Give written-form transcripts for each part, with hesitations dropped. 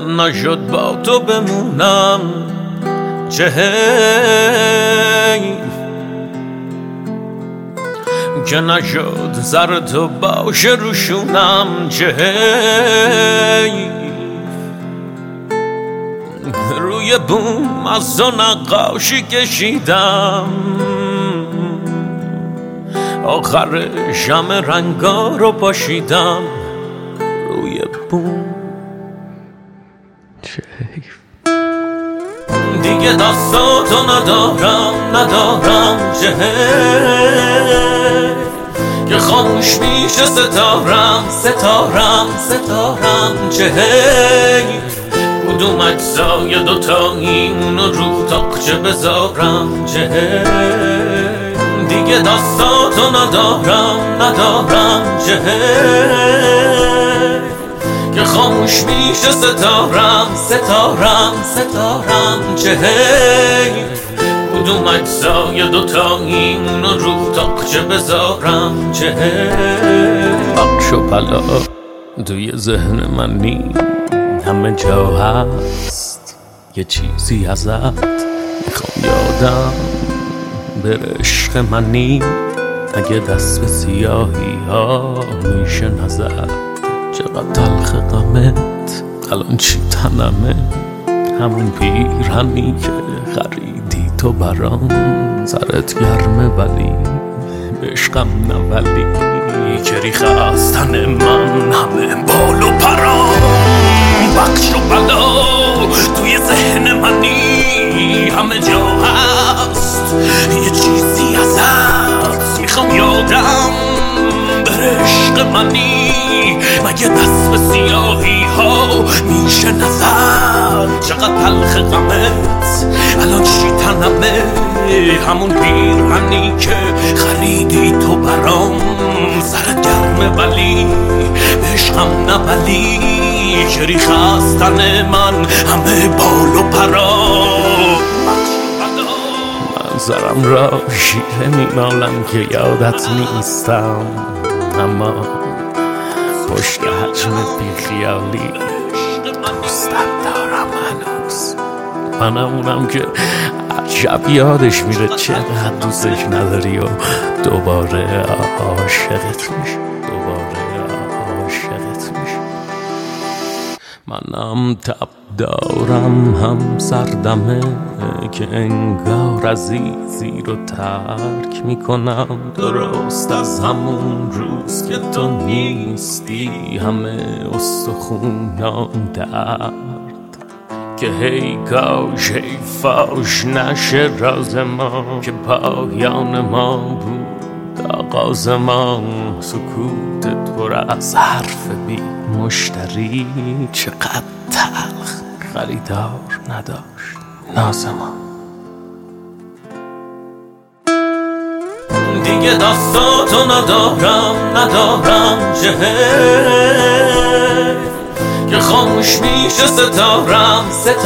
من نشد با تو بمونم چه حیف که نشد زر تو باشه روشونم چه حیف روی بوم از تو نقاشی کشیدم آخرش همه رنگا رو پاشیدم روی بوم چه حیف دیگه دستاتو ندارم چه حیف که خاموش میشه ستارم چه حیف کدوم اجزای دوتایی اونو رو تاقچه بذارم چه حیف دیگه دستاتو ندارم چه حیف که خاموش میشه ستارم چه حیف کدوم اجزای دوتایی اونو رو تاقچه بذارم چه حیف بخش و پلا توی ذهن من نی همه جا هست یه چیزی ازت میخوام یادم بره عشق منی اگه دست به سیاهی ها میشه نزد چقدر تلخ غمت الان چی تنمه همون پیرهنی که خریدی تو برام سرت گرمه ولی عشقم نه ولی که ریخ از تن من همه بال و پرام بخش و بلا توی ذهن منی همه جا هست یه چیزی ازت میخوام یادم بره عشق منی مگه دست به سیاهی ها میشه نظر چقدر تلخ غمت الان چی تنمه همون پیرهنی که خریدی تو برام سرت گرمه ولی عشقم نه ولی که ریخ از تن من همه بال و پرا منظرم را شیره میمالم که یادت نیستم اما پشت حجم بیخیالی دوستت دارم هنوز منم اونم که عجب یادش میره چقدر دوستش نداری و دوباره عاشقت میشه منم تب دارم هم سردمه که انگار عزیزی رو ترک میکنم درست از همون روز که تو نیستی همه استخونام درد که هی کاش هی فاش نشه راز ما که پایان ما بود آغاز ما سکوتت پر از حرف بی مشتری چقدر تلخ خریدار نداشت ناز ما دیگه دستاتو ندارم چه حیف که خاموش میشه ستارم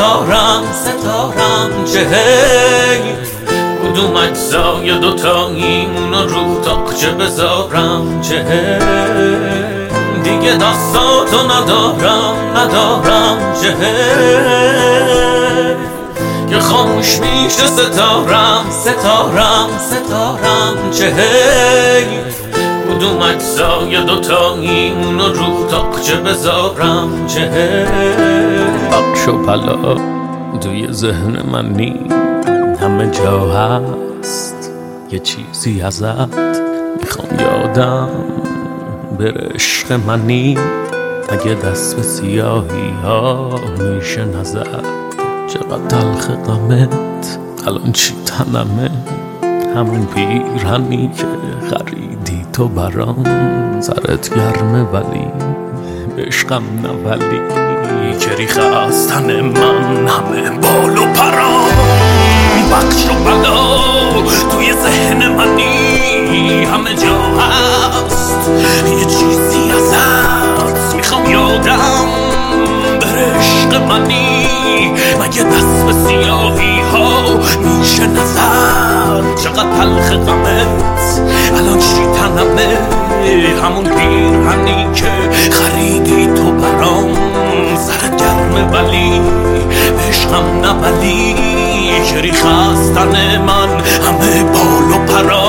چه حیف کدوم اجزای دوتایی اونو رو تاقچه بذارم چه حیف دیگه دستاتو ندارم چه حیف که خاموش میشه ستارم چه حیف کدوم اجزای دوتایی اونو رو تاقچه بذارم چه حیف بخش و پلا توی ذهن من نی همه جا هست یه چیزی ازت میخوام یادم بره عشق منی اگه دست به سیاهی ها میشه نزد چقدر تلخ غمت الان چی تنمه همون پیرهنی که خریدی تو برام سرت گرمه ولی عشقم نه ولی که ریخ از تن من همه بال و پرام بخش و بلا توی ذهن منی همه جا هست یه چیزی ازت میخوام یادم بره عشق منی مگه دست به سیاهی ها میشه نظر چقدر تلخ غمت الان چی تنمه همون پیرهنی که خریدی تو برام سرت گرمه همه ولی عشقم نبلی چری خستن من همه بال و پرا